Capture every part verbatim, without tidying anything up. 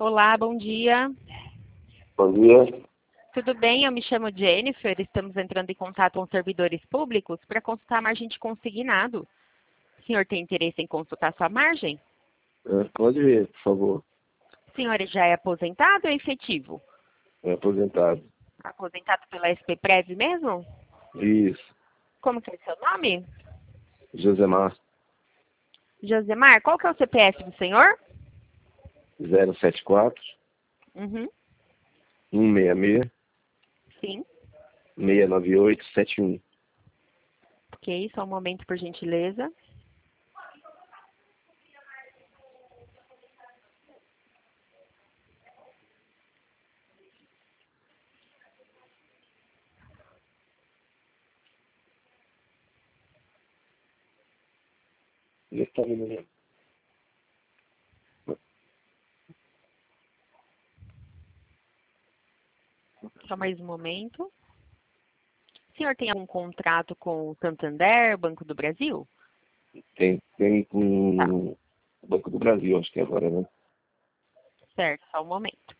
Olá, bom dia. Bom dia. Tudo bem? Eu me chamo Jennifer. Estamos entrando em contato com servidores públicos para consultar a margem de consignado. O senhor tem interesse em consultar sua margem? É, pode ver, por favor. O senhor já é aposentado ou efetivo? É aposentado. Aposentado pela S P Prev mesmo? Isso. Como que é seu nome? Josemar, Josemar, qual que é o C P F do senhor? zero sete quatro, Uhum. um seis seis, Sim. seis nove oito, sete um. Ok, só um momento, por gentileza. Ele tá vindo aí. Só mais um momento. O senhor tem algum contrato com o Santander, Banco do Brasil? Tem, tem Tá, com o Banco do Brasil, acho que é agora, né? certo, só um momento.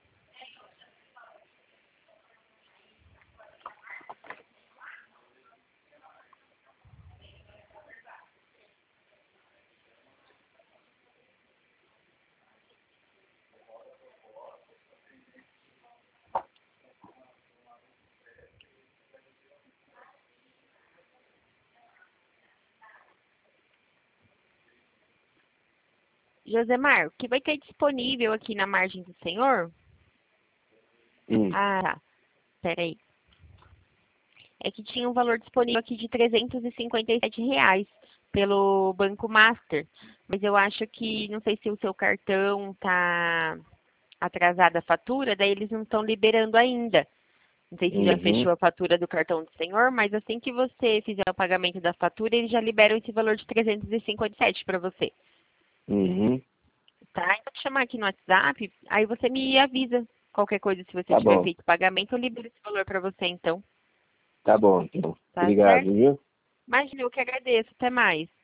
Josemar, o que vai ter disponível aqui na margem do senhor? Hum. Ah, tá. Peraí. É que tinha um valor disponível aqui de trezentos e cinquenta e sete reais pelo Banco Master. Mas eu acho que, não sei se o seu cartão tá atrasada a fatura, daí eles não estão liberando ainda. Não sei se já Uhum. fechou a fatura do cartão do senhor, mas assim que você fizer o pagamento da fatura, eles já liberam esse valor de trezentos e cinquenta e sete para você. Uhum. Tá? Então, vou te chamar aqui no WhatsApp, aí você me avisa qualquer coisa, se você Tá tiver bom. feito o pagamento, eu libero esse valor para você, então. Tá bom, então. Tá Obrigado, certo? viu? Imagina, eu que agradeço. Até mais.